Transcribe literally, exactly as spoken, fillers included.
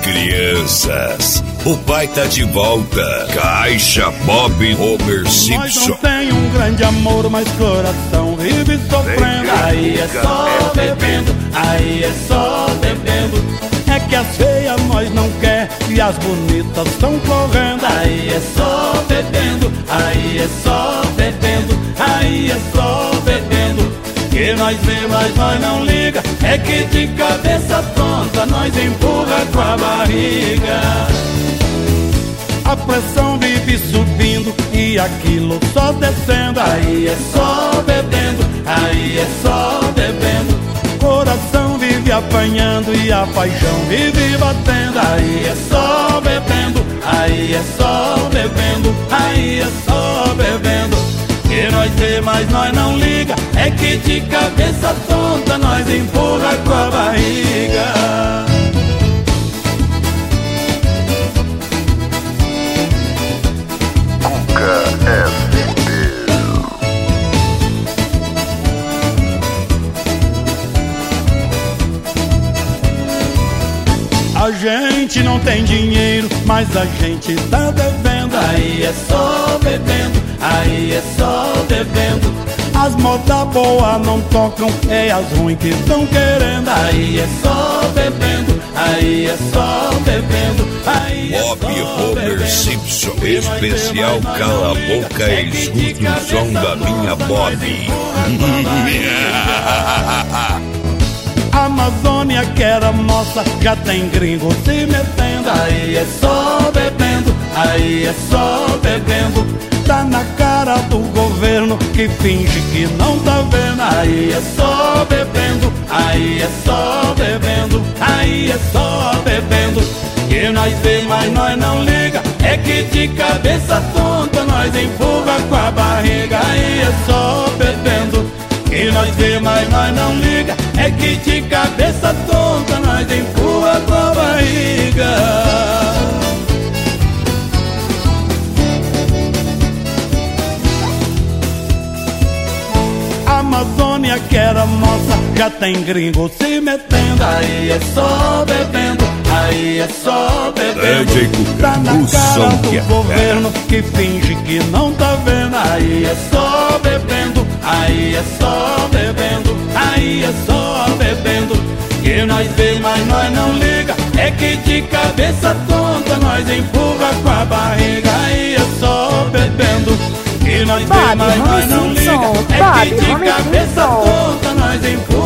crianças, o pai tá de volta. Caixa Bob Homer Simpson. Nós não tem um grande amor, mas coração vive sofrendo. Aí é só bebendo, aí é só bebendo. É que as feias nós não quer e as bonitas estão correndo. Aí é só bebendo, aí é só bebendo, aí é só bebendo. Que nós vê, mas nós não liga. É que de cabeça tonta nós empurra com a barriga. A pressão vive subindo e aquilo só descendo. Aí é só bebendo, aí é só bebendo. Coração vive apanhando e a paixão vive batendo. Aí é só bebendo, aí é só bebendo, aí é só bebendo. Que nós vê, mas nós não liga. É que de cabeça tonta nós empurra com a barriga. Cuca F B. A gente não tem dinheiro, mas a gente tá devendo. Aí é só bebendo, aí é só bebendo. As modas boas não tocam, é as ruins que estão querendo. Aí é só bebendo, aí é só bebendo, aí é Bob só Homer bebendo. Simpson, especial Cala a Boca e escute o som da minha Bob. A Amazônia que era nossa, já tem gringo se metendo. Aí é só bebendo, aí é só bebendo. Tá na cara do governo que finge que não tá vendo. Aí é só bebendo, aí é só bebendo, aí é só bebendo. Que nós vê, mas nós não liga. É que de cabeça tonta nós empurra com a barriga. Aí é só bebendo. Que nós vê, mas nós não liga. É que de cabeça tonta nós empurra com a barriga. A Amazônia que era nossa, já tem gringo se metendo. Aí é só bebendo, aí é só bebendo. Tá na cara do governo que finge que não tá vendo. Aí é só bebendo, aí é só bebendo, aí é só bebendo. Que nós vê, mas nós não liga. É que de cabeça tonta nós empurra com a barriga. Aí é só bebendo. Que nós vê, mas nós não liga. É que de cabeça tonta nós empurra